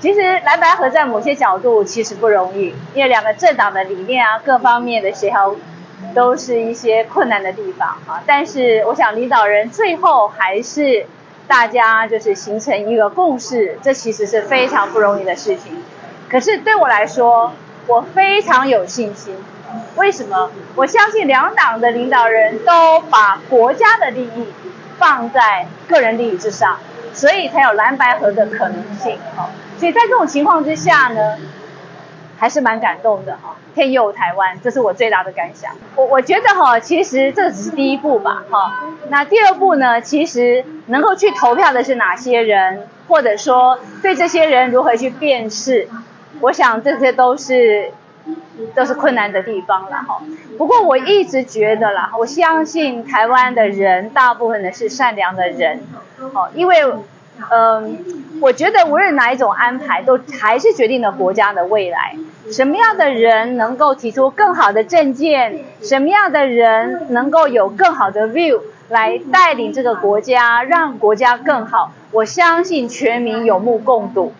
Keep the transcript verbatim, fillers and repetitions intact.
其实蓝白合在某些角度其实不容易，因为两个政党的理念啊，各方面的协调都是一些困难的地方啊。但是我想领导人最后还是大家就是形成一个共识，这其实是非常不容易的事情。可是对我来说，我非常有信心。为什么？我相信两党的领导人都把国家的利益放在个人利益之上，所以才有蓝白合的可能性。所以在这种情况之下呢，还是蛮感动的哈。天佑台湾，这是我最大的感想。我我觉得哈，其实这只是第一步吧哈。那第二步呢，其实能够去投票的是哪些人，或者说对这些人如何去辨识，我想这些都是都是困难的地方啦哈。不过我一直觉得啦，我相信台湾的人大部分的是善良的人，哦，因为嗯，我觉得无论哪一种安排，都还是决定了国家的未来。什么样的人能够提出更好的政见，什么样的人能够有更好的 view 来带领这个国家，让国家更好，我相信全民有目共睹。